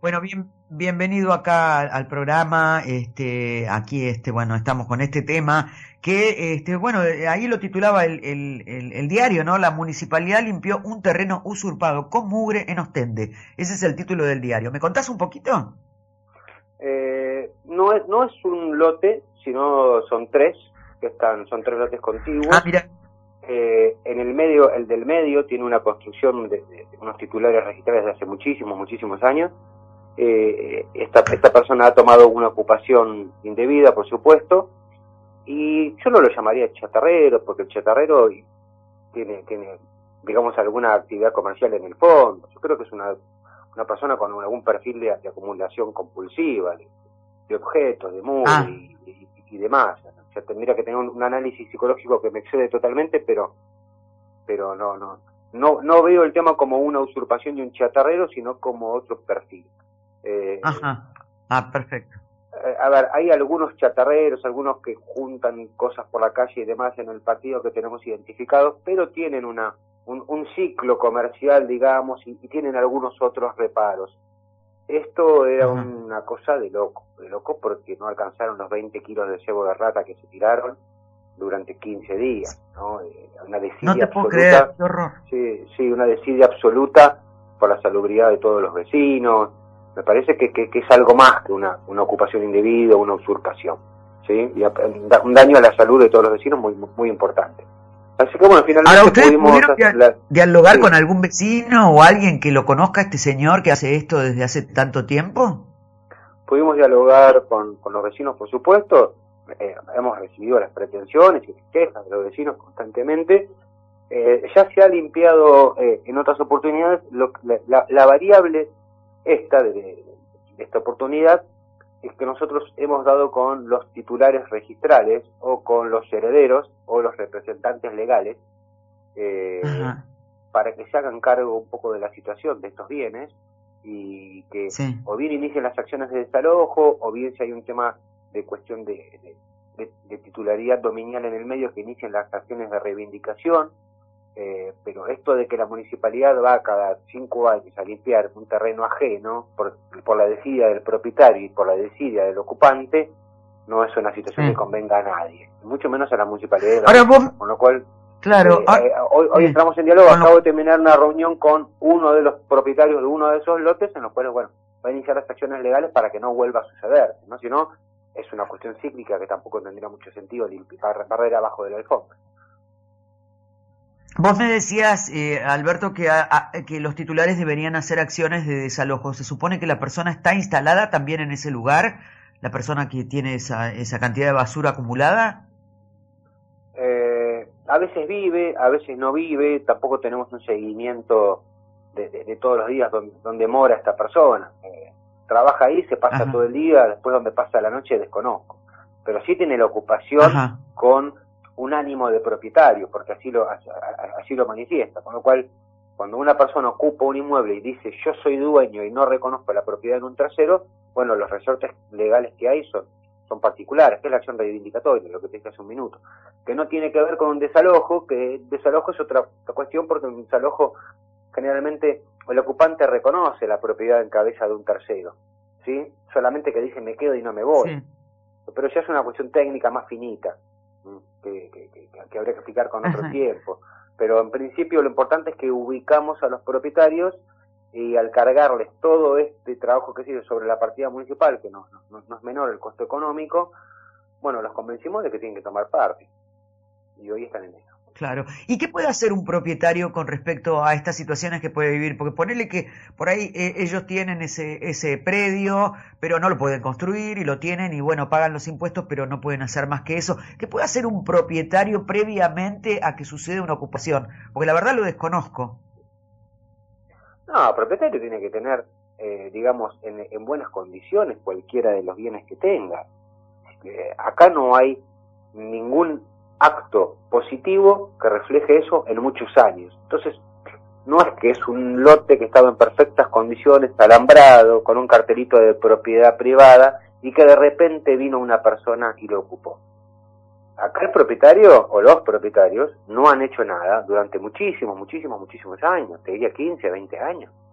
Bueno, bienvenido acá al programa. Aquí, bueno, estamos con este tema que, bueno, ahí lo titulaba el diario, ¿no? La municipalidad limpió un terreno usurpado con mugre en Ostende. Ese es el título del diario. ¿Me contás un poquito? No es un lote, sino son tres, son tres lotes Ah, contiguos. mira. En el medio, el del medio tiene una construcción de unos titulares registrados desde hace muchísimos años. Esta persona ha tomado una ocupación indebida, por supuesto, y yo no lo llamaría chatarrero, porque el chatarrero tiene, digamos, alguna actividad comercial en el fondo. Yo creo que es una persona con algún perfil de acumulación compulsiva, de objetos, de mugre Ah, y demás. O sea, tendría que tener un análisis psicológico que me excede totalmente, pero no veo el tema como una usurpación de un chatarrero, sino como otro perfil. Eh, ajá. Ah, perfecto. a ver, hay algunos chatarreros, algunos que juntan cosas por la calle y demás en el partido que tenemos identificados, pero tienen un ciclo comercial, digamos, y tienen algunos otros reparos. Esto era Ajá. una cosa de loco porque no alcanzaron los 20 kilos de cebo de rata que se tiraron durante 15 días, ¿no? Una No desidia te puedo creer, absoluta, qué horror. sí, una desidia absoluta por la salubridad de todos los vecinos. Me parece que es algo más que una ocupación indebida, una usurpación, ¿sí? Y un daño a la salud de todos los vecinos muy importante. Así que bueno, Ahora, finalmente ¿ustedes pudimos... pudieron dialogar Sí, con algún vecino o alguien que lo conozca a este señor que hace esto desde hace tanto tiempo? pudimos dialogar con los vecinos, por supuesto. Hemos recibido las pretensiones y las quejas de los vecinos constantemente. Ya se ha limpiado en otras oportunidades. La variable de esta oportunidad es que nosotros hemos dado con los titulares registrales o con los herederos o los representantes legales eh, Ajá, para que se hagan cargo un poco de la situación de estos bienes y que sí. o bien inicien las acciones de desalojo o bien si hay un tema de cuestión de titularidad dominial en el medio, que inicien las acciones de reivindicación. Pero esto de que la municipalidad va cada 5 años a limpiar un terreno ajeno por la desidia del propietario y por la desidia del ocupante, no es una situación que Sí. convenga a nadie, mucho menos a la municipalidad de La Ahora Boca. vos, Con lo cual, claro, hoy sí, entramos en diálogo. con Acabo lo, de terminar una reunión con uno de los propietarios de uno de esos lotes, en los cuales, bueno, va a iniciar las acciones legales para que no vuelva a suceder, ¿no? Si no, es una cuestión cíclica que tampoco tendría mucho sentido limpiar, barrer abajo de la alfombra. vos me decías, Alberto, que los titulares deberían hacer acciones de desalojo. ¿Se supone que la persona está instalada también en ese lugar? ¿La persona que tiene esa cantidad de basura acumulada? A veces vive, a veces no vive, tampoco tenemos un seguimiento de todos los días donde mora esta persona. Trabaja ahí, se pasa Ajá, todo el día, después donde pasa la noche desconozco. Pero sí tiene la ocupación ajá, con un ánimo de propietario, porque así lo manifiesta. Con lo cual, cuando una persona ocupa un inmueble y dice yo soy dueño y no reconozco la propiedad en un tercero, bueno, los resortes legales que hay son particulares, que es la acción reivindicatoria, lo que te dije hace un minuto, que no tiene que ver con un desalojo, que el desalojo es otra cuestión, porque un desalojo generalmente el ocupante reconoce la propiedad en cabeza de un tercero, ¿sí? Solamente que dice me quedo y no me voy. sí, Pero ya es una cuestión técnica más finita, que habría que explicar con otro ajá. tiempo. Pero en principio lo importante es que ubicamos a los propietarios y al cargarles todo este trabajo que sigue sobre la partida municipal, que no es menor el costo económico, bueno, los convencimos de que tienen que tomar parte. Y hoy están en eso. Claro. ¿Y qué puede hacer un propietario con respecto a estas situaciones que puede vivir? Porque ponele que por ahí ellos tienen ese predio, pero no lo pueden construir y lo tienen y bueno, pagan los impuestos, pero no pueden hacer más que eso. ¿Qué puede hacer un propietario previamente a que suceda una ocupación? Porque la verdad lo desconozco. No, el propietario tiene que tener, digamos, en buenas condiciones cualquiera de los bienes que tenga. Acá no hay ningún acto positivo que refleje eso en muchos años. Entonces, no es que es un lote que estaba en perfectas condiciones, alambrado, con un cartelito de propiedad privada, y que de repente vino una persona y lo ocupó. Acá el propietario o los propietarios no han hecho nada durante muchísimos años, te diría 15, 20 años.